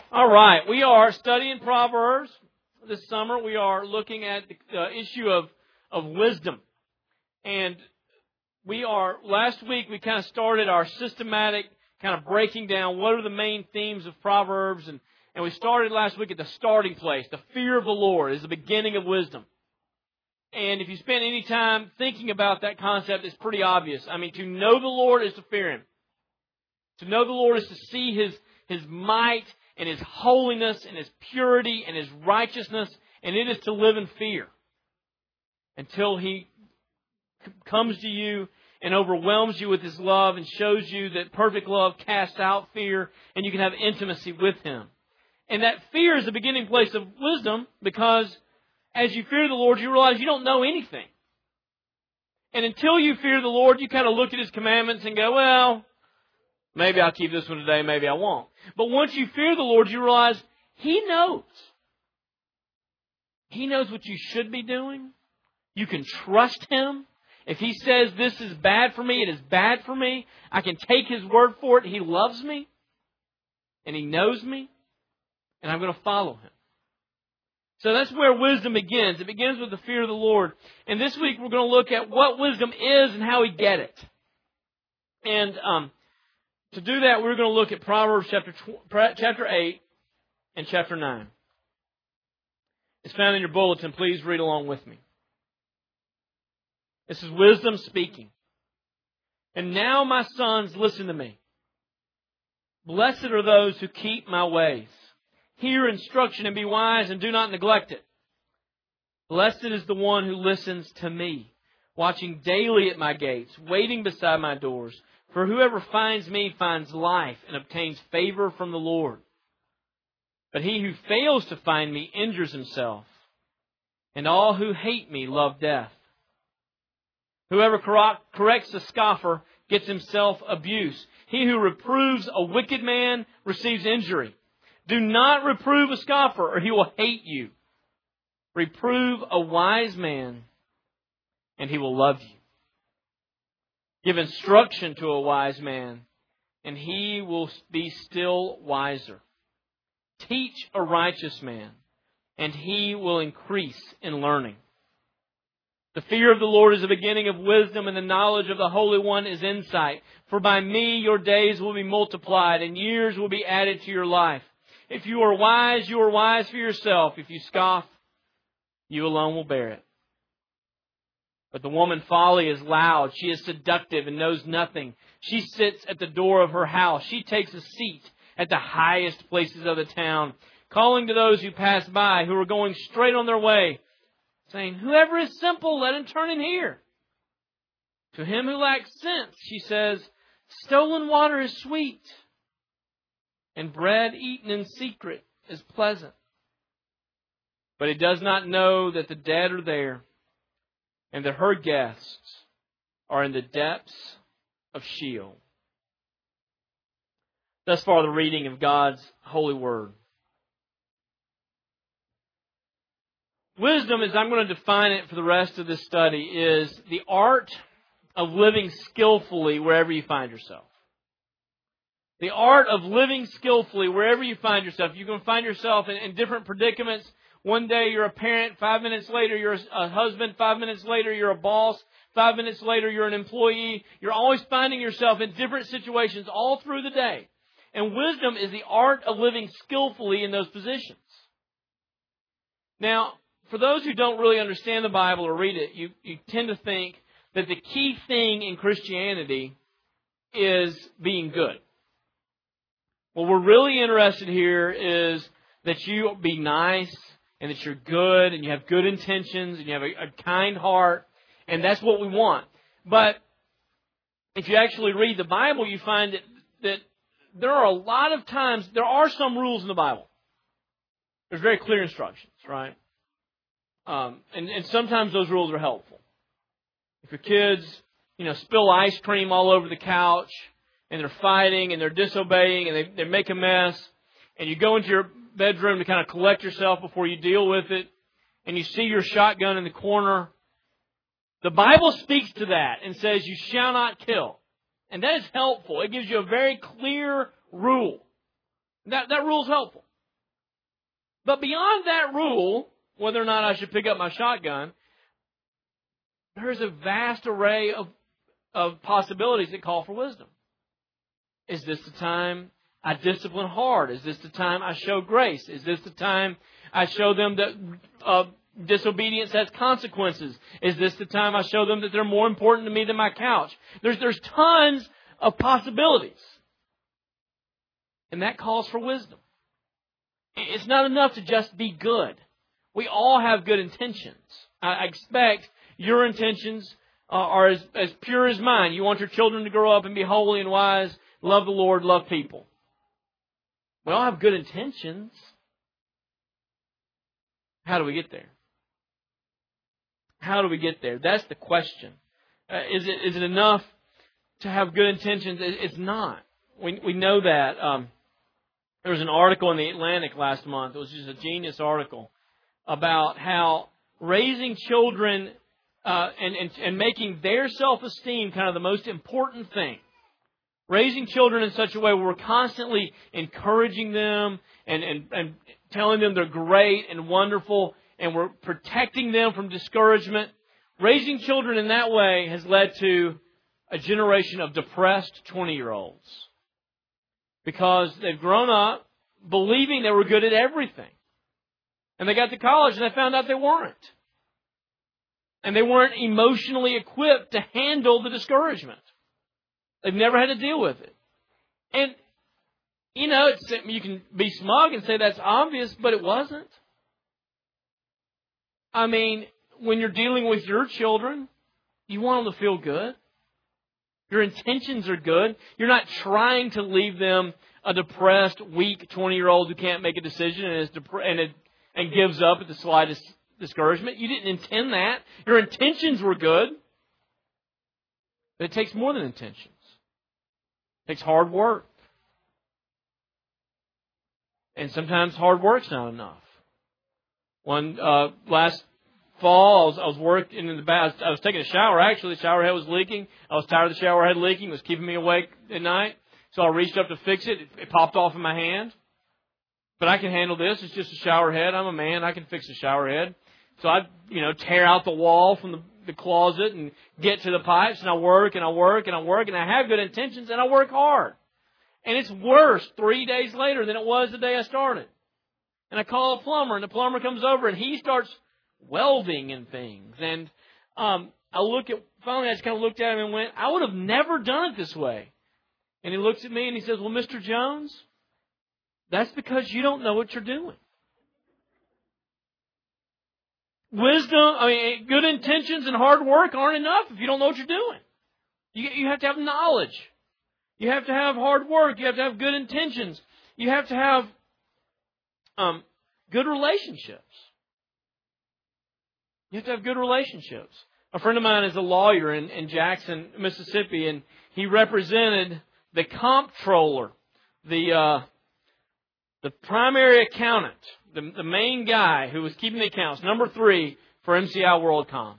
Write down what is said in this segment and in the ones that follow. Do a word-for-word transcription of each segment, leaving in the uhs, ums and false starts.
All right, we are studying Proverbs this summer. We are looking at the uh, issue of, of wisdom. And we are, last week we kind of started our systematic kind of breaking down what are the main themes of Proverbs. And, and we started last week at the starting place. The fear of the Lord is the beginning of wisdom. And if you spend any time thinking about that concept, it's pretty obvious. I mean, to know the Lord is to fear Him. To know the Lord is to see His, His might and His holiness and His purity and His righteousness, and it is to live in fear until He comes to you and overwhelms you with His love and shows you that perfect love casts out fear, and you can have intimacy with Him. And that fear is the beginning place of wisdom, because as you fear the Lord, you realize you don't know anything. And until you fear the Lord, you kind of look at His commandments and go, well, maybe I'll keep this one today, maybe I won't. But once you fear the Lord, you realize He knows. He knows what you should be doing. You can trust Him. If He says this is bad for me, it is bad for me. I can take His word for it. He loves me. And He knows me. And I'm going to follow Him. So that's where wisdom begins. It begins with the fear of the Lord. And this week we're going to look at what wisdom is and how we get it. And um, to do that, we're going to look at Proverbs chapter chapter eight and chapter nine. It's found in your bulletin. Please read along with me. This is wisdom speaking. And now, my sons, listen to me. Blessed are those who keep my ways. Hear instruction and be wise, and do not neglect it. Blessed is the one who listens to me, watching daily at my gates, waiting beside my doors. For whoever finds me finds life and obtains favor from the Lord. But he who fails to find me injures himself, and all who hate me love death. Whoever corrects a scoffer gets himself abuse. He who reproves a wicked man receives injury. Do not reprove a scoffer, or he will hate you. Reprove a wise man, and he will love you. Give instruction to a wise man, and he will be still wiser. Teach a righteous man, and he will increase in learning. The fear of the Lord is the beginning of wisdom, and the knowledge of the Holy One is insight. For by me your days will be multiplied, and years will be added to your life. If you are wise, you are wise for yourself. If you scoff, you alone will bear it. But the woman folly is loud. She is seductive and knows nothing. She sits at the door of her house. She takes a seat at the highest places of the town, calling to those who pass by, who are going straight on their way, saying, whoever is simple, let him turn in here. To him who lacks sense, she says, stolen water is sweet, and bread eaten in secret is pleasant. But he does not know that the dead are there, and that her guests are in the depths of Sheol. Thus far, the reading of God's holy word. Wisdom, as I'm going to define it for the rest of this study, is the art of living skillfully wherever you find yourself. The art of living skillfully wherever you find yourself. You can find yourself in, in different predicaments. One day you're a parent, five minutes later you're a husband, five minutes later you're a boss, five minutes later you're an employee. You're always finding yourself in different situations all through the day. And wisdom is the art of living skillfully in those positions. Now, for those who don't really understand the Bible or read it, you, you tend to think that the key thing in Christianity is being good. What we're really interested here is that you be nice and that you're good and you have good intentions and you have a, a kind heart, and that's what we want. But if you actually read the Bible, you find that, that there are a lot of times, there are some rules in the Bible. There's very clear instructions, right? Um, and, and sometimes those rules are helpful. If your kids, you know, spill ice cream all over the couch, and they're fighting, and they're disobeying, and they, they make a mess, and you go into your bedroom to kind of collect yourself before you deal with it, and you see your shotgun in the corner, the Bible speaks to that and says, you shall not kill. And that is helpful. It gives you a very clear rule. That, that rule is helpful. But beyond that rule, whether or not I should pick up my shotgun, there's a vast array of, of possibilities that call for wisdom. Is this the time I discipline hard? Is this the time I show grace? Is this the time I show them that uh, disobedience has consequences? Is this the time I show them that they're more important to me than my couch? There's, there's tons of possibilities. And that calls for wisdom. It's not enough to just be good. We all have good intentions. I expect your intentions uh, are as, as pure as mine. You want your children to grow up and be holy and wise, love the Lord, love people. We all have good intentions. How do we get there? How do we get there? That's the question. Uh, is it is it enough to have good intentions? It, it's not. We we know that. Um, there was an article in the Atlantic last month. It was just a genius article about how raising children uh, and, and and making their self-esteem kind of the most important thing. Raising children in such a way where we're constantly encouraging them and, and, and telling them they're great and wonderful, and we're protecting them from discouragement. Raising children in that way has led to a generation of depressed twenty-year-olds because they've grown up believing they were good at everything. And they got to college and they found out they weren't. And they weren't emotionally equipped to handle the discouragement. They've never had to deal with it. And, you know, it's, you can be smug and say that's obvious, but it wasn't. I mean, when you're dealing with your children, you want them to feel good. Your intentions are good. You're not trying to leave them a depressed, weak twenty-year-old who can't make a decision and is dep- and, it, and gives up at the slightest discouragement. You didn't intend that. Your intentions were good. But it takes more than intentions. It takes hard work. And sometimes hard work's not enough. One uh, last fall, I was, I was working in the bath. I was taking a shower, actually. The shower head was leaking. I was tired of the shower head leaking. It was keeping me awake at night. So I reached up to fix it. It, it popped off in my hand. But I can handle this. It's just a shower head. I'm a man. I can fix a shower head. So I, you know, tear out the wall from the, the closet and get to the pipes. And I work and I work and I work. And I have good intentions and I work hard. And it's worse three days later than it was the day I started. And I call a plumber, and the plumber comes over, and he starts welding and things. And um, I look at, finally I just kind of looked at him and went, I would have never done it this way. And he looks at me and he says, well, Mister Jones, that's because you don't know what you're doing. Wisdom, I mean, good intentions and hard work aren't enough if you don't know what you're doing. You, you have to have knowledge. You have to have hard work. You have to have good intentions. You have to have um, good relationships. You have to have good relationships. A friend of mine is a lawyer in, in Jackson, Mississippi, and he represented the comptroller, the uh, the primary accountant, the, the main guy who was keeping the accounts, number three for M C I WorldCom.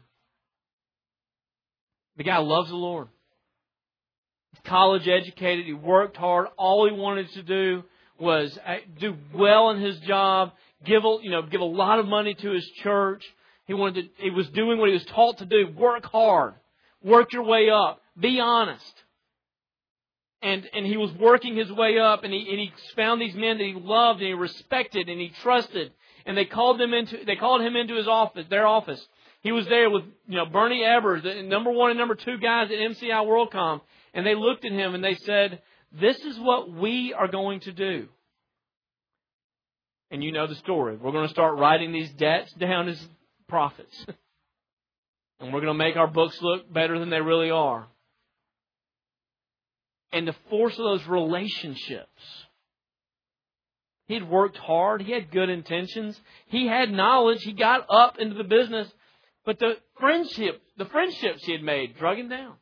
The guy loves the Lord. He's college educated. He worked hard. All he wanted to do was do well in his job, give a, you know, give a lot of money to his church. He wanted to, he was doing what he was taught to do. Work hard. Work your way up. Be honest. And and he was working his way up, and he and he found these men that he loved and he respected and he trusted. And they called them into they called him into his office, their office. He was there with, you know, Bernie Ebbers, the number one and number two guys at M C I WorldCom, and they looked at him and they said, "This is what we are going to do." And you know the story. We're going to start writing these debts down as profits. And we're going to make our books look better than they really are. And the force of those relationships. He had worked hard. He had good intentions. He had knowledge. He got up into the business. But the friendship, the friendships he had made drug him down.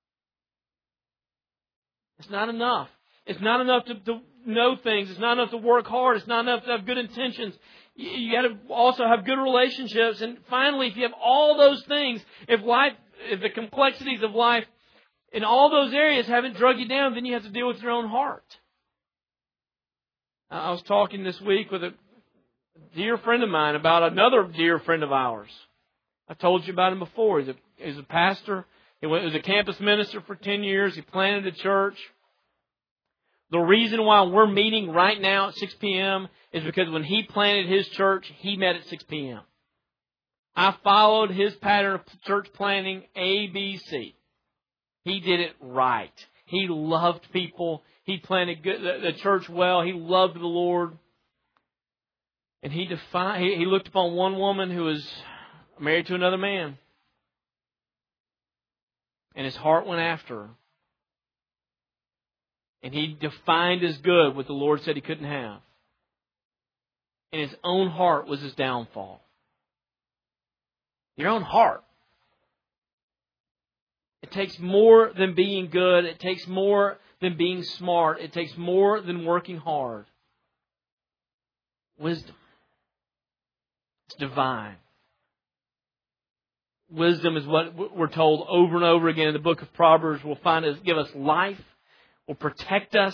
It's not enough. It's not enough to, to know things. It's not enough to work hard. It's not enough to have good intentions. You, you got to also have good relationships. And finally, if you have all those things, if life, if the complexities of life in all those areas haven't drug you down, then you have to deal with your own heart. I was talking this week with a a dear friend of mine about another dear friend of ours. I've told you about him before. He's a, he's a pastor. He was a campus minister for ten years. He planted a church. The reason why we're meeting right now at six p.m. is because when he planted his church, he met at six p.m. I followed his pattern of church planting, A B C. He did it right. He loved people. He planted good, the, the church well. He loved the Lord. And he defined. He, he looked upon one woman who was married to another man. And his heart went after her. And he defined as good what the Lord said he couldn't have. And his own heart was his downfall. Your own heart. It takes more than being good. It takes more than being smart. It takes more than working hard. Wisdom. It's divine. Wisdom is what we're told over and over again in the book of Proverbs will find us, give us life, will protect us,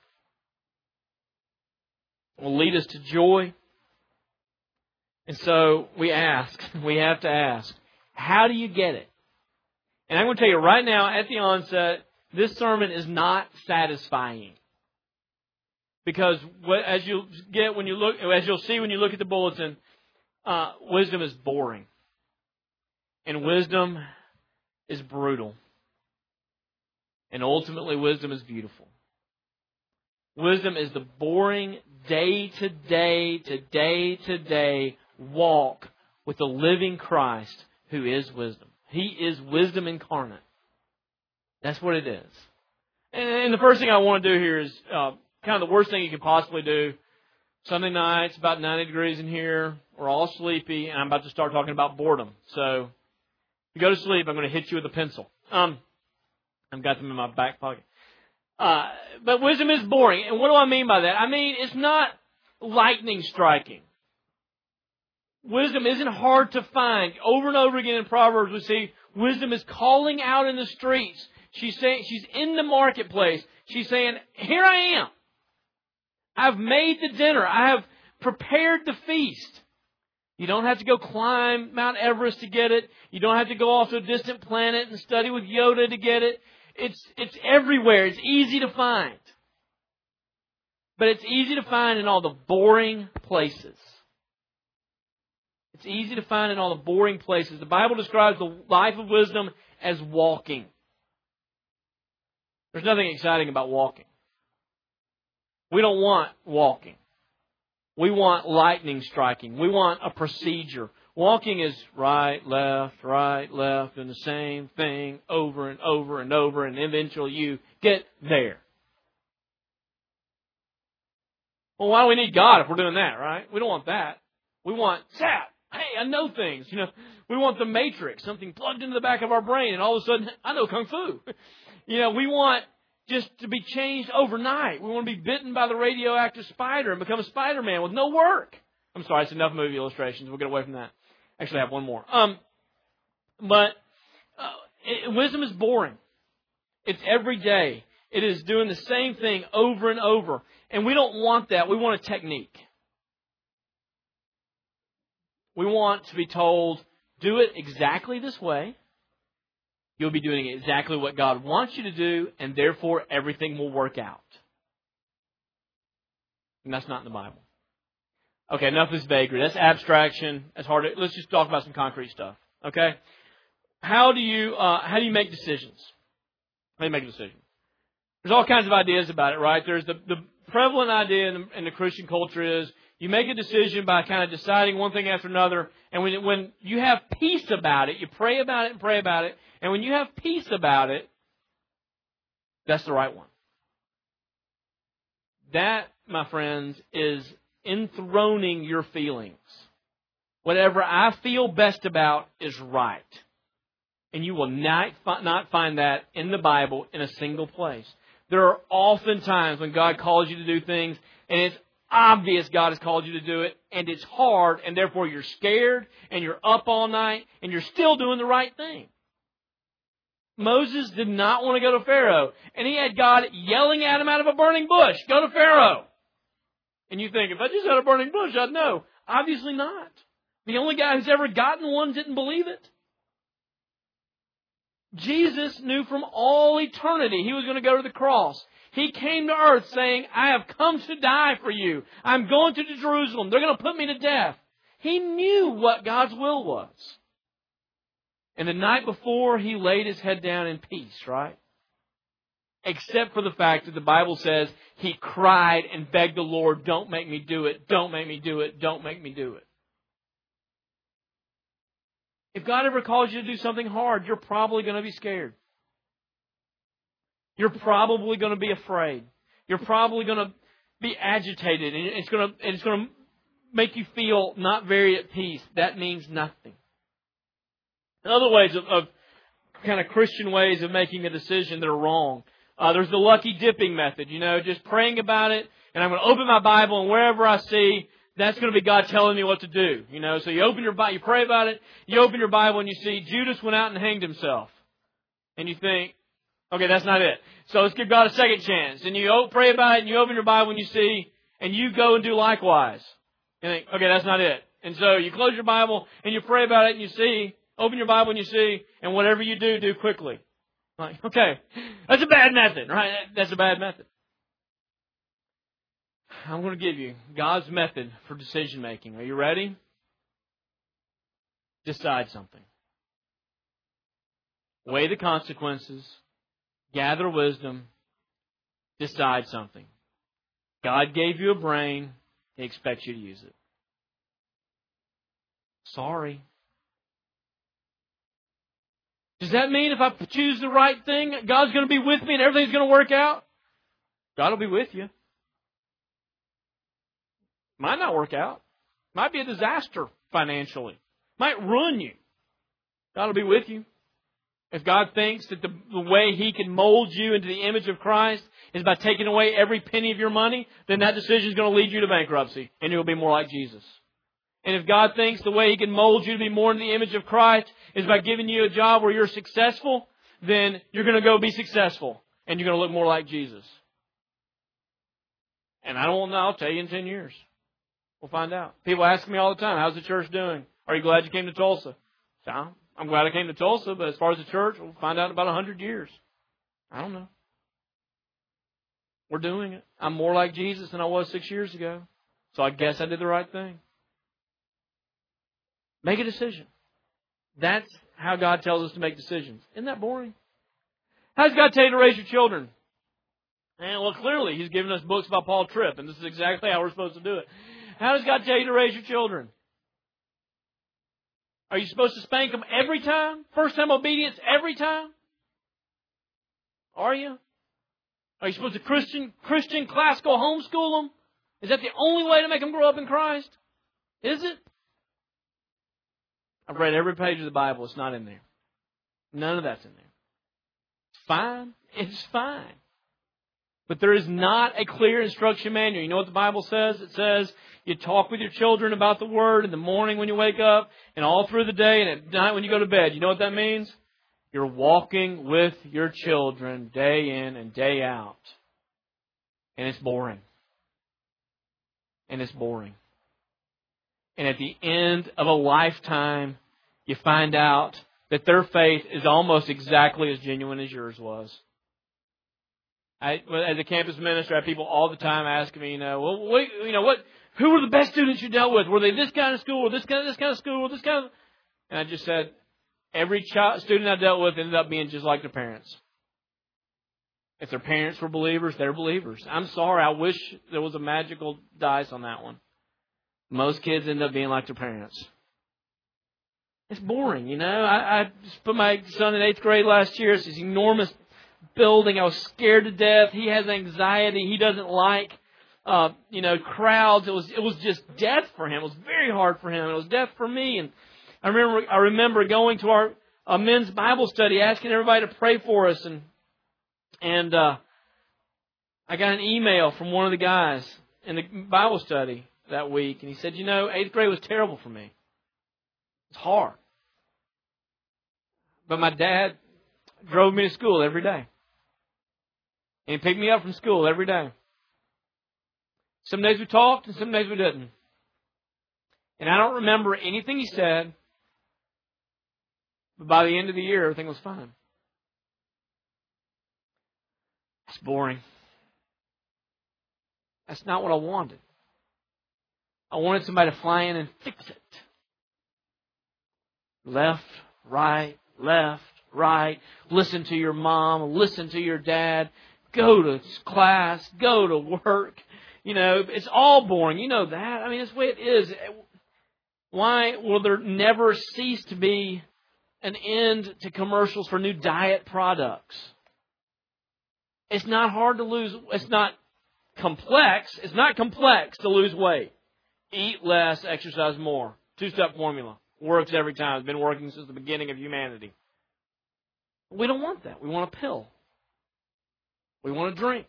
will lead us to joy. And so we ask, we have to ask, how do you get it? And I'm going to tell you right now at the onset, this sermon is not satisfying. Because as you'll get when you look, as you'll see when you look at the bulletin, uh, wisdom is boring. And wisdom is brutal. And ultimately, wisdom is beautiful. Wisdom is the boring, day-to-day, to day-to-day walk with the living Christ who is wisdom. He is wisdom incarnate. That's what it is. And the first thing I want to do here is uh, kind of the worst thing you could possibly do. Sunday night, it's about ninety degrees in here. We're all sleepy, and I'm about to start talking about boredom. So if you go to sleep, I'm going to hit you with a pencil. Um, I've got them in my back pocket. Uh, but wisdom is boring. And what do I mean by that? I mean, it's not lightning striking. Wisdom isn't hard to find. Over and over again in Proverbs, we see wisdom is calling out in the streets. She's saying, she's in the marketplace. She's saying, here I am. I've made the dinner. I have prepared the feast. You don't have to go climb Mount Everest to get it. You don't have to go off to a distant planet and study with Yoda to get it. It's, it's everywhere. It's easy to find. But it's easy to find in all the boring places. It's easy to find in all the boring places. The Bible describes the life of wisdom as walking. There's nothing exciting about walking. We don't want walking. We want lightning striking. We want a procedure. Walking is right, left, right, left, and the same thing over and over and over, and eventually you get there. Well, why do we need God if we're doing that, right? We don't want that. We want zap. Hey, I know things. You know, we want the Matrix, something plugged into the back of our brain, and all of a sudden, I know Kung Fu. You know, we want just to be changed overnight. We want to be bitten by the radioactive spider and become a Spider-Man with no work. I'm sorry, it's enough movie illustrations. We'll get away from that. Actually, I have one more. Um, but uh, it, wisdom is boring. It's every day. It is doing the same thing over and over. And we don't want that. We want a technique. We want to be told, do it exactly this way. You'll be doing exactly what God wants you to do, and therefore everything will work out. And that's not in the Bible. Okay, enough of this vagary. That's abstraction. That's hard to, let's just talk about some concrete stuff. Okay? How do you uh, how do you make decisions? How do you make a decision? There's all kinds of ideas about it, right? There's the, the prevalent idea in the, in the Christian culture is you make a decision by kind of deciding one thing after another, and when when you have peace about it, you pray about it and pray about it, and when you have peace about it, that's the right one. That, my friends, is enthroning your feelings. Whatever I feel best about is right. And you will not, not find that in the Bible in a single place. There are often times when God calls you to do things, and it's obvious God has called you to do it, and it's hard, and therefore you're scared, and you're up all night, and you're still doing the right thing. Moses did not want to go to Pharaoh, and he had God yelling at him out of a burning bush, go to Pharaoh. And you think, if I just had a burning bush, I'd know. Obviously not. The only guy who's ever gotten one didn't believe it. Jesus knew from all eternity He was going to go to the cross. He came to earth saying, I have come to die for you. I'm going to Jerusalem. They're going to put me to death. He knew what God's will was. And the night before, He laid His head down in peace, right? Except for the fact that the Bible says He cried and begged the Lord, don't make me do it, don't make me do it, don't make me do it. If God ever calls you to do something hard, you're probably going to be scared. You're probably going to be afraid. You're probably going to be agitated, and it's going to, it's going to make you feel not very at peace. That means nothing. Other ways of, of kind of Christian ways of making a decision that are wrong. Uh, there's the lucky dipping method, you know, just praying about it, and I'm going to open my Bible, and wherever I see, that's going to be God telling me what to do. You know, so you open your Bible, you pray about it, you open your Bible, and you see Judas went out and hanged himself. And you think, okay, that's not it. So let's give God a second chance. And you pray about it, and you open your Bible, and you see, and you go and do likewise. And think, okay, that's not it. And so you close your Bible, and you pray about it, and you see, open your Bible, and you see, and whatever you do, do quickly. Like, okay, that's a bad method, right? That's a bad method. I'm going to give you God's method for decision making. Are you ready? Decide something. Weigh the consequences. Gather wisdom. Decide something. God gave you a brain. He expects you to use it. Sorry. Does that mean if I choose the right thing, God's going to be with me and everything's going to work out? God will be with you. Might not work out. Might be a disaster financially. Might ruin you. God will be with you. If God thinks that the, the way He can mold you into the image of Christ is by taking away every penny of your money, then that decision is going to lead you to bankruptcy, and you'll be more like Jesus. And if God thinks the way He can mold you to be more in the image of Christ is by giving you a job where you're successful, then you're going to go be successful, and you're going to look more like Jesus. And I don't know, I'll tell you in ten years. We'll find out. People ask me all the time, how's the church doing? Are you glad you came to Tulsa? So, I'm glad I came to Tulsa, but as far as the church, we'll find out in about one hundred years. I don't know. We're doing it. I'm more like Jesus than I was six years ago. So I guess I did the right thing. Make a decision. That's how God tells us to make decisions. Isn't that boring? How does God tell you to raise your children? And well, clearly, He's given us books by Paul Tripp, and this is exactly how we're supposed to do it. How does God tell you to raise your children? Are you supposed to spank them every time? First time obedience every time? Are you? Are you supposed to Christian, Christian classical homeschool them? Is that the only way to make them grow up in Christ? Is it? I've read every page of the Bible. It's not in there. None of that's in there. It's fine. It's fine. But there is not a clear instruction manual. You know what the Bible says? It says you talk with your children about the Word in the morning when you wake up and all through the day and at night when you go to bed. You know what that means? You're walking with your children day in and day out. And it's boring. And it's boring. And at the end of a lifetime, you find out that their faith is almost exactly as genuine as yours was. I, as a campus minister, I have people all the time asking me, you know, well, what, you know, what, who were the best students you dealt with? Were they this kind of school, or this kind of this kind of school, or this kind of? And I just said, every child, student I dealt with ended up being just like their parents. If their parents were believers, they're believers. I'm sorry, I wish there was a magical dice on that one. Most kids end up being like their parents. It's boring, you know. I, I just put my son in eighth grade last year. It's this enormous building. I was scared to death. He has anxiety. He doesn't like, uh, you know, crowds. It was it was just death for him. It was very hard for him. It was death for me. And I remember I remember going to our uh, men's Bible study, asking everybody to pray for us, and and uh, I got an email from one of the guys in the Bible study that week, and he said, you know, eighth grade was terrible for me. It's hard. But my dad drove me to school every day. And he picked me up from school every day. Some days we talked and some days we didn't. And I don't remember anything he said. But by the end of the year, everything was fine. It's boring. That's not what I wanted. I wanted somebody to fly in and fix it. Left, right, left, right. Listen to your mom. Listen to your dad. Go to class. Go to work. You know, it's all boring. You know that. I mean, that's the way it is. Why will there never cease to be an end to commercials for new diet products? It's not hard to lose. It's not complex. It's not complex to lose weight. Eat less, exercise more. Two-step formula. Works every time. It's been working since the beginning of humanity. We don't want that. We want a pill. We want a drink.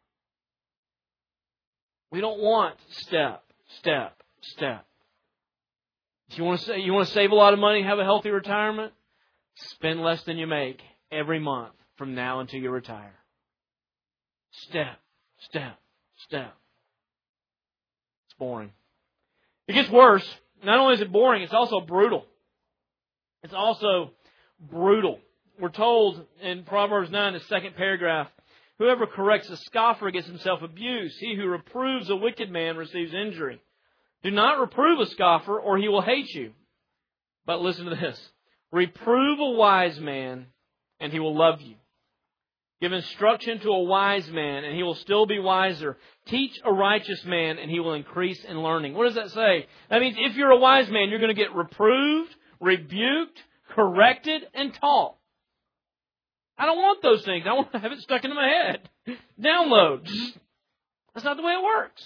We don't want step, step, step. If you want to say, you want to save a lot of money and have a healthy retirement, spend less than you make every month from now until you retire. Step, step, step. It's boring. It gets worse. Not only is it boring, it's also brutal. It's also brutal. We're told in Proverbs nine, the second paragraph, whoever corrects a scoffer gets himself abused. He who reproves a wicked man receives injury. Do not reprove a scoffer, or he will hate you. But listen to this. Reprove a wise man, and he will love you. Give instruction to a wise man, and he will still be wiser. Teach a righteous man, and he will increase in learning. What does that say? That means if you're a wise man, you're going to get reproved, rebuked, corrected, and taught. I don't want those things. I want to have it stuck into my head. Download. That's not the way it works.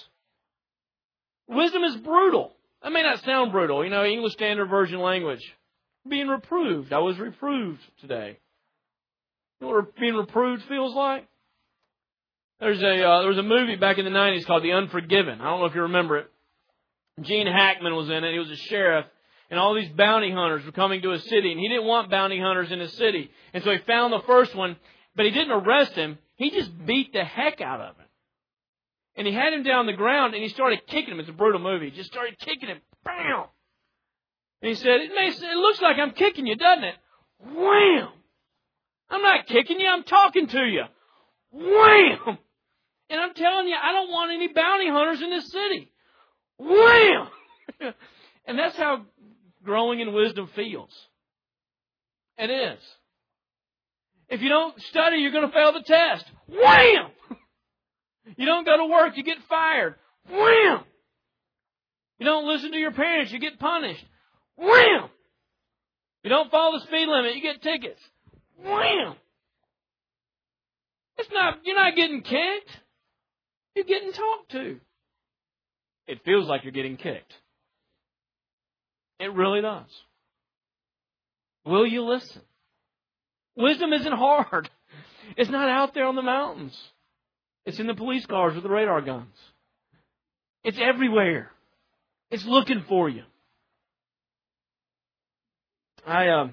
Wisdom is brutal. That may not sound brutal. You know, English Standard Version language. Being reproved. I was reproved today. You know what being reproved feels like? There's a uh, there was a movie back in the nineties called The Unforgiven. I don't know if you remember it. Gene Hackman was in it. He was a sheriff. And all these bounty hunters were coming to his city. And he didn't want bounty hunters in his city. And so he found the first one. But he didn't arrest him. He just beat the heck out of him. And he had him down on the ground. And he started kicking him. It's a brutal movie. He just started kicking him. Bam! And he said, it, may, it looks like I'm kicking you, doesn't it? Wham! I'm not kicking you. I'm talking to you. Wham! And I'm telling you, I don't want any bounty hunters in this city. Wham! And that's how growing in wisdom feels. It is. If you don't study, you're going to fail the test. Wham! You don't go to work, you get fired. Wham! You don't listen to your parents, you get punished. Wham! You don't follow the speed limit, you get tickets. Wham! It's not, you're not getting kicked. You're getting talked to. It feels like you're getting kicked. It really does. Will you listen? Wisdom isn't hard. It's not out there on the mountains. It's in the police cars with the radar guns. It's everywhere. It's looking for you. I, um,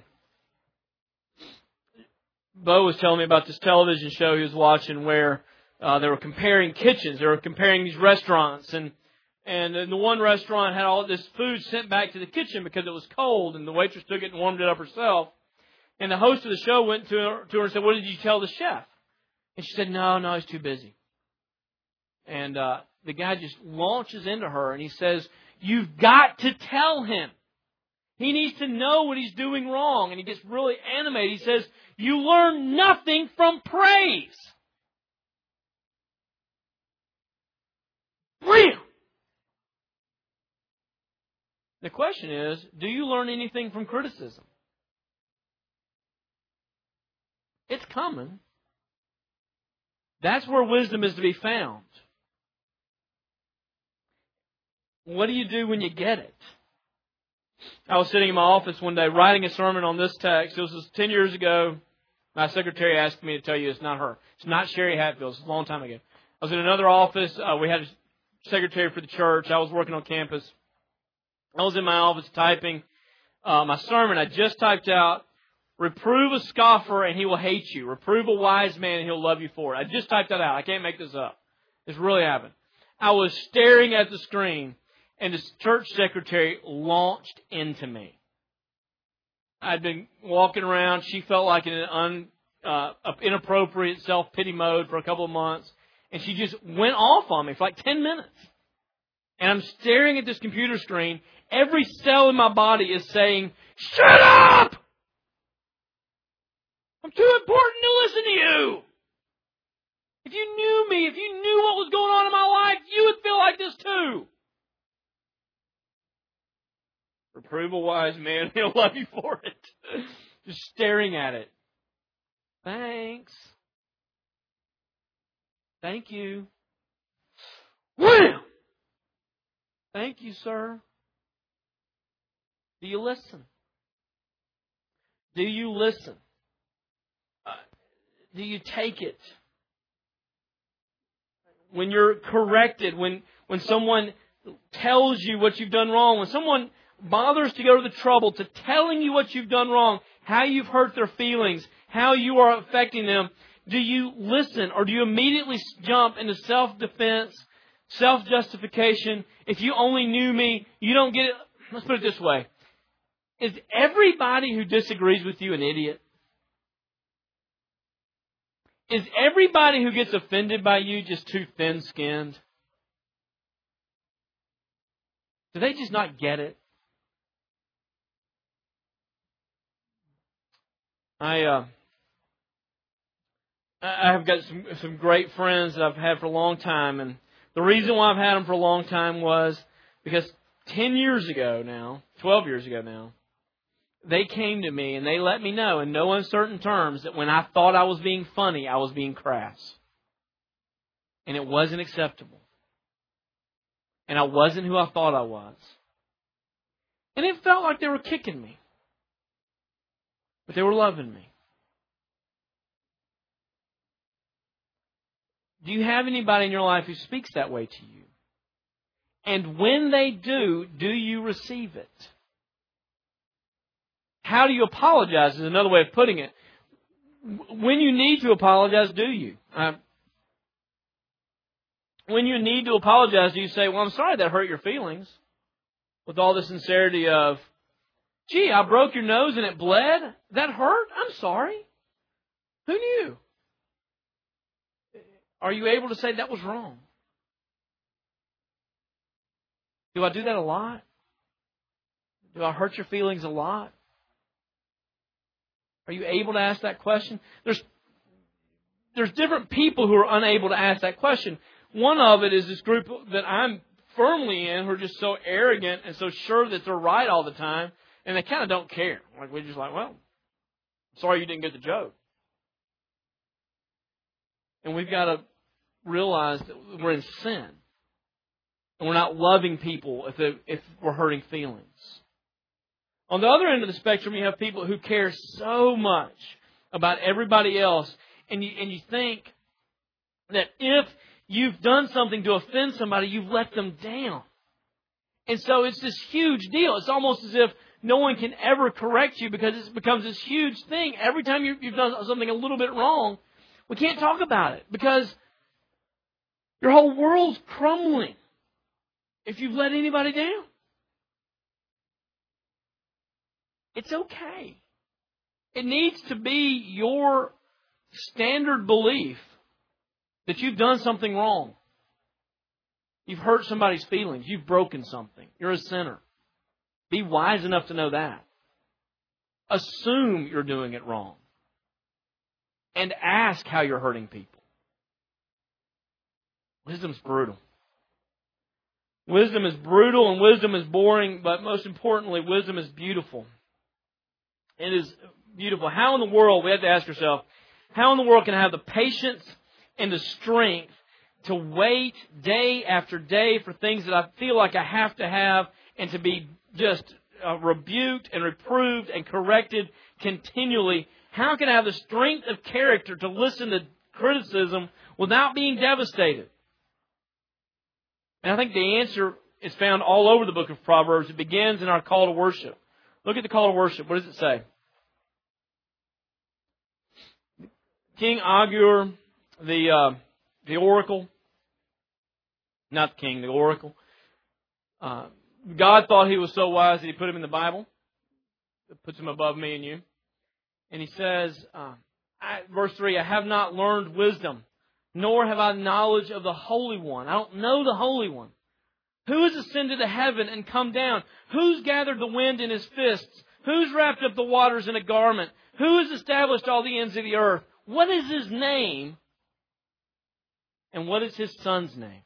Bo was telling me about this television show he was watching where uh, they were comparing kitchens. They were comparing these restaurants, and and the one restaurant had all this food sent back to the kitchen because it was cold, and the waitress took it and warmed it up herself. And the host of the show went to her, to her and said, "What did you tell the chef?" And she said, "No, no, he's too busy." And uh, the guy just launches into her and he says, "You've got to tell him. He needs to know what he's doing wrong." And he gets really animated. He says, "You learn nothing from praise." Wham! The question is, do you learn anything from criticism? It's coming. That's where wisdom is to be found. What do you do when you get it? I was sitting in my office one day writing a sermon on this text. It was ten years ago. My secretary asked me to tell you it's not her. It's not Sherry Hatfield. It's a long time ago. I was in another office. Uh, we had a secretary for the church. I was working on campus. I was in my office typing uh, my sermon. I just typed out, "Reprove a scoffer and he will hate you. Reprove a wise man and he'll love you for it." I just typed that out. I can't make this up. This really happened. I was staring at the screen, and the church secretary launched into me. I'd been walking around. She felt like in an un, uh, inappropriate self-pity mode for a couple of months, and she just went off on me for like ten minutes. And I'm staring at this computer screen. Every cell in my body is saying, "Shut up! I'm too important to listen to you. If you knew me, if you knew what was going on in my life, you would feel like this too." Reprove a wise man, he'll love you for it. Just staring at it. Thanks. Thank you. Wham! Thank you, sir. Do you listen? Do you listen? Uh, do you take it? When you're corrected, when, when someone tells you what you've done wrong, when someone bothers to go to the trouble to telling you what you've done wrong, how you've hurt their feelings, how you are affecting them, do you listen or do you immediately jump into self-defense, self-justification? If you only knew me, you don't get it. Let's put it this way. Is everybody who disagrees with you an idiot? Is everybody who gets offended by you just too thin-skinned? Do they just not get it? I uh, I have got some some great friends that I've had for a long time, and the reason why I've had them for a long time was because ten years ago now, twelve years ago now, they came to me and they let me know in no uncertain terms that when I thought I was being funny, I was being crass. And it wasn't acceptable. And I wasn't who I thought I was. And it felt like they were kicking me. But they were loving me. Do you have anybody in your life who speaks that way to you? And when they do, do you receive it? How do you apologize is another way of putting it. When you need to apologize, do you? Uh, when you need to apologize, do you say, "Well, I'm sorry that hurt your feelings," with all the sincerity of, "Gee, I broke your nose and it bled? That hurt? I'm sorry. Who knew?" Are you able to say that was wrong? Do I do that a lot? Do I hurt your feelings a lot? Are you able to ask that question? There's there's different people who are unable to ask that question. One of it is this group that I'm firmly in who are just so arrogant and so sure that they're right all the time, and they kind of don't care. Like, we're just like, "Well, sorry you didn't get the joke." And we've got to realize that we're in sin. And we're not loving people if, they, if we're hurting feelings. On the other end of the spectrum, you have people who care so much about everybody else, and you, and you think that if you've done something to offend somebody, you've let them down. And so it's this huge deal. It's almost as if no one can ever correct you because it becomes this huge thing. Every time you've done something a little bit wrong, we can't talk about it because your whole world's crumbling if you've let anybody down. It's okay. It needs to be your standard belief that you've done something wrong. You've hurt somebody's feelings. You've broken something. You're a sinner. Be wise enough to know that. Assume you're doing it wrong. And ask how you're hurting people. Wisdom's brutal. Wisdom is brutal and wisdom is boring, but most importantly, wisdom is beautiful. It is beautiful. How in the world, we have to ask ourselves, how in the world can I have the patience and the strength to wait day after day for things that I feel like I have to have and to be just uh, rebuked and reproved and corrected continually? How can I have the strength of character to listen to criticism without being devastated? And I think the answer is found all over the book of Proverbs. It begins in our call to worship. Look at the call to worship. What does it say? King Agur, the uh, the oracle, Not the king, the oracle. Uh, God thought he was so wise that he put him in the Bible. It puts him above me and you. And he says, uh, I, verse three, I have not learned wisdom, nor have I knowledge of the Holy One. I don't know the Holy One. Who has ascended to heaven and come down? Who's gathered the wind in his fists? Who's wrapped up the waters in a garment? Who has established all the ends of the earth? What is his name? And what is his son's name?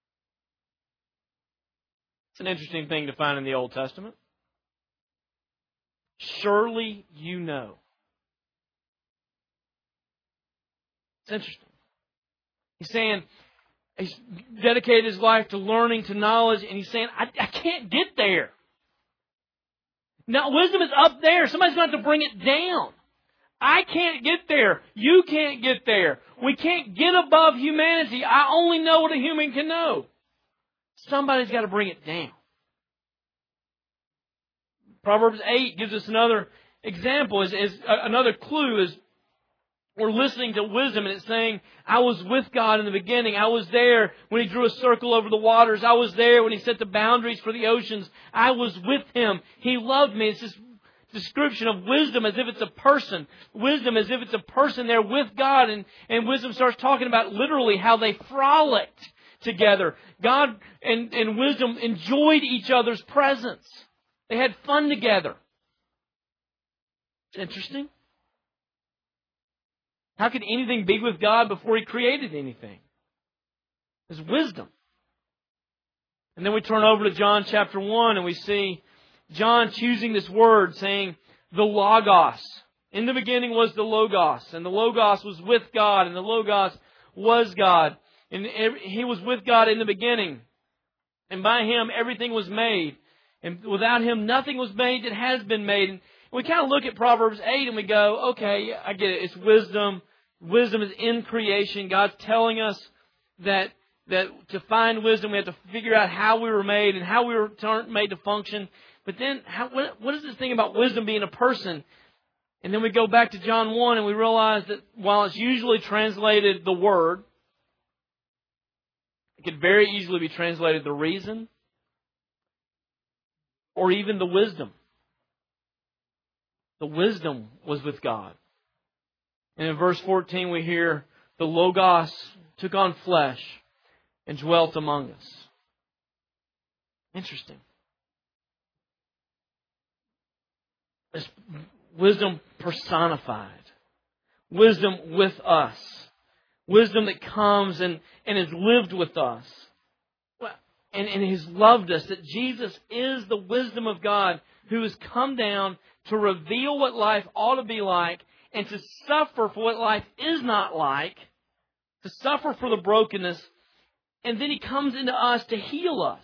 It's an interesting thing to find in the Old Testament. Surely you know. It's interesting. He's saying, he's dedicated his life to learning, to knowledge, and he's saying, I, I can't get there. Now, wisdom is up there. Somebody's going to have to bring it down. I can't get there. You can't get there. We can't get above humanity. I only know what a human can know. Somebody's got to bring it down. Proverbs eight gives us another example, is, is uh, another clue is we're listening to wisdom and it's saying, I was with God in the beginning. I was there when He drew a circle over the waters. I was there when He set the boundaries for the oceans. I was with Him. He loved me. It's this description of wisdom as if it's a person. Wisdom as if it's a person there with God. And, and wisdom starts talking about literally how they frolicked together. God and, and wisdom enjoyed each other's presence. They had fun together. It's interesting. How could anything be with God before He created anything? There's wisdom. And then we turn over to John chapter one and we see John choosing this word saying, the Logos. In the beginning was the Logos. And the Logos was with God. And the Logos was God. And He was with God in the beginning. And by Him everything was made. And without Him nothing was made that has been made. And we kind of look at Proverbs eight and we go, okay, I get it. It's wisdom. Wisdom is in creation. God's telling us that that to find wisdom we have to figure out how we were made and how we were made to function. But then how, what, what is this thing about wisdom being a person? And then we go back to John one and we realize that while it's usually translated the Word, it could very easily be translated the reason or even the wisdom. The wisdom was with God. And in verse fourteen we hear the Logos took on flesh and dwelt among us. Interesting. This wisdom personified. Wisdom with us. Wisdom that comes and, and is lived with us. And, and has loved us. That Jesus is the wisdom of God who has come down to reveal what life ought to be like and to suffer for what life is not like. To suffer for the brokenness. And then He comes into us to heal us.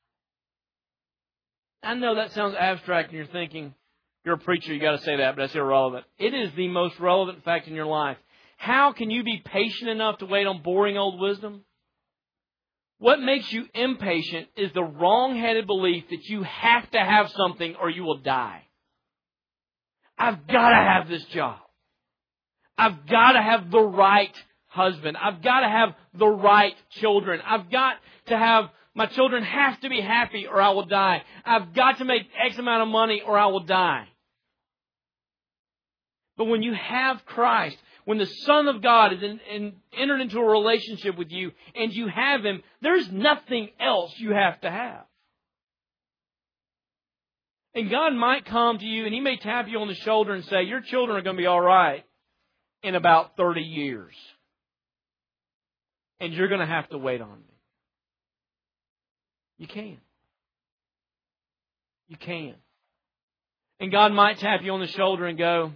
I know that sounds abstract and you're thinking, you're a preacher, you got to say that, but that's irrelevant. It is the most relevant fact in your life. How can you be patient enough to wait on boring old wisdom? What makes you impatient is the wrong-headed belief that you have to have something or you will die. I've got to have this job. I've got to have the right husband. I've got to have the right children. I've got to have, my children have to be happy or I will die. I've got to make X amount of money or I will die. But when you have Christ, when the Son of God is in, in, entered into a relationship with you and you have Him, there's nothing else you have to have. And God might come to you and He may tap you on the shoulder and say, your children are going to be all right in about thirty years. And you're going to have to wait on me. You can. You can. And God might tap you on the shoulder and go,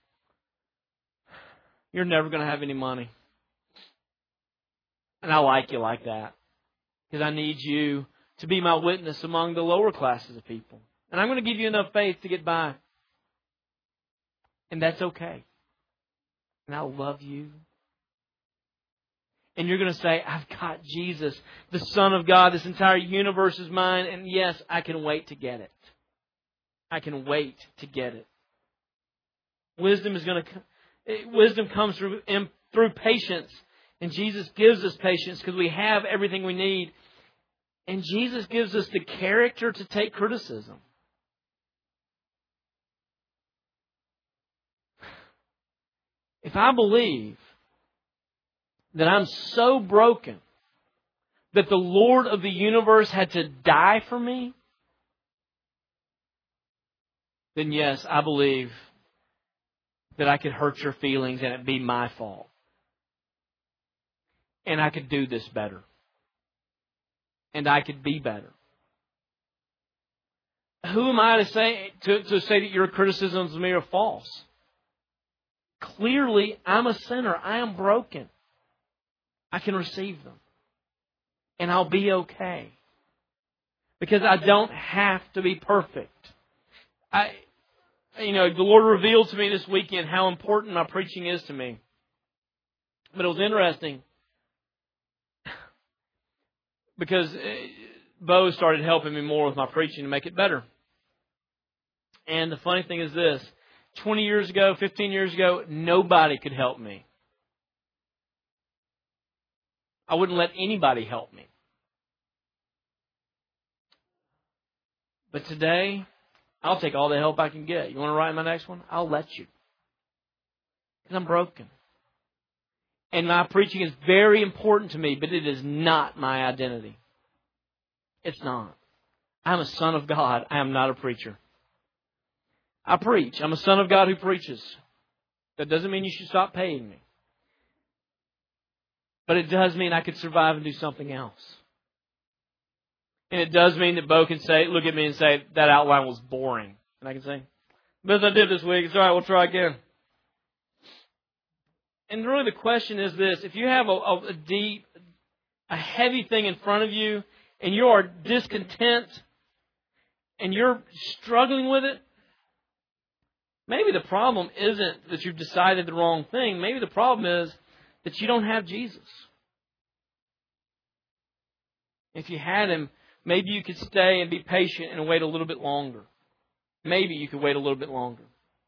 you're never going to have any money. And I like you like that. Because I need you to be my witness among the lower classes of people. And I'm going to give you enough faith to get by. And that's okay. And I love you. And you're going to say, I've got Jesus, the Son of God. This entire universe is mine. And yes, I can wait to get it. I can wait to get it. Wisdom is going to come. Wisdom comes through through patience. And Jesus gives us patience because we have everything we need. And Jesus gives us the character to take criticism. If I believe that I'm so broken that the Lord of the universe had to die for me, then yes, I believe that I could hurt your feelings and it be my fault. And I could do this better. And I could be better. Who am I to say to, to say that your criticisms of me are false? Clearly, I'm a sinner. I am broken. I can receive them. And I'll be okay. Because I don't have to be perfect. I, you know, the Lord revealed to me this weekend how important my preaching is to me. But it was interesting because Bo started helping me more with my preaching to make it better. And the funny thing is this, twenty years ago, fifteen years ago, nobody could help me. I wouldn't let anybody help me. But today, I'll take all the help I can get. You want to write my next one? I'll let you. Because I'm broken. And my preaching is very important to me, but it is not my identity. It's not. I'm a son of God. I am not a preacher. I preach. I'm a son of God who preaches. That doesn't mean you should stop paying me. But it does mean I could survive and do something else. And it does mean that Bo can say, look at me and say, that outline was boring. And I can say, best I did this week. It's all right, we'll try again. And really the question is this. If you have a, a, a deep, a heavy thing in front of you, and you are discontent, and you're struggling with it, maybe the problem isn't that you've decided the wrong thing. Maybe the problem is that you don't have Jesus. If you had Him, maybe you could stay and be patient and wait a little bit longer. Maybe you could wait a little bit longer.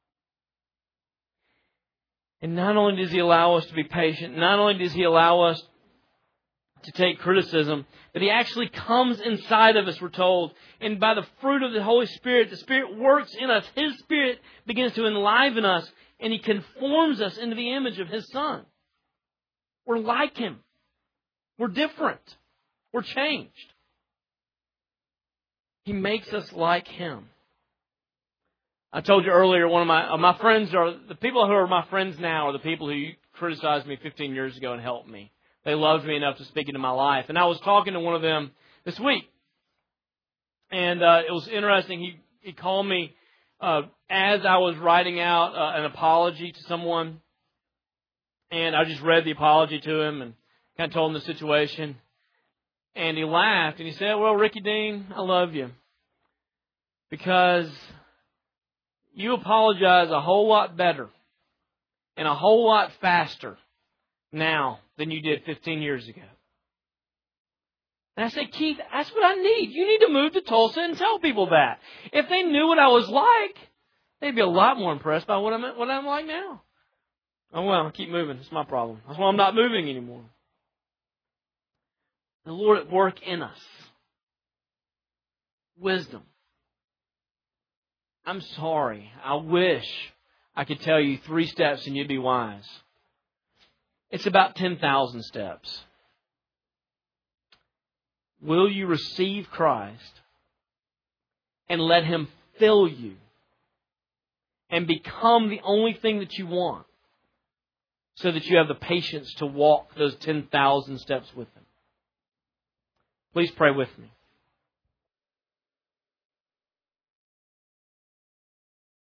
And not only does He allow us to be patient, not only does He allow us to take criticism, but He actually comes inside of us, we're told. And by the fruit of the Holy Spirit, the Spirit works in us. His Spirit begins to enliven us, and He conforms us into the image of His Son. We're like Him. We're different. We're changed. He makes us like Him. I told you earlier, one of my uh, my friends are, the people who are my friends now are the people who criticized me fifteen years ago and helped me. They loved me enough to speak into my life. And I was talking to one of them this week. And uh, it was interesting. He, he called me uh, as I was writing out uh, an apology to someone. And I just read the apology to him and kind of told him the situation. And he laughed and he said, well, Ricky Dean, I love you. Because you apologize a whole lot better and a whole lot faster now than you did fifteen years ago. And I said, Keith, that's what I need. You need to move to Tulsa and tell people that. If they knew what I was like, they'd be a lot more impressed by what I'm, what I'm like now. Oh, well, I keep moving. It's my problem. That's why I'm not moving anymore. The Lord at work in us. Wisdom. I'm sorry. I wish I could tell you three steps and you'd be wise. It's about ten thousand steps. Will you receive Christ and let Him fill you and become the only thing that you want so that you have the patience to walk those ten thousand steps with Him? Please pray with me.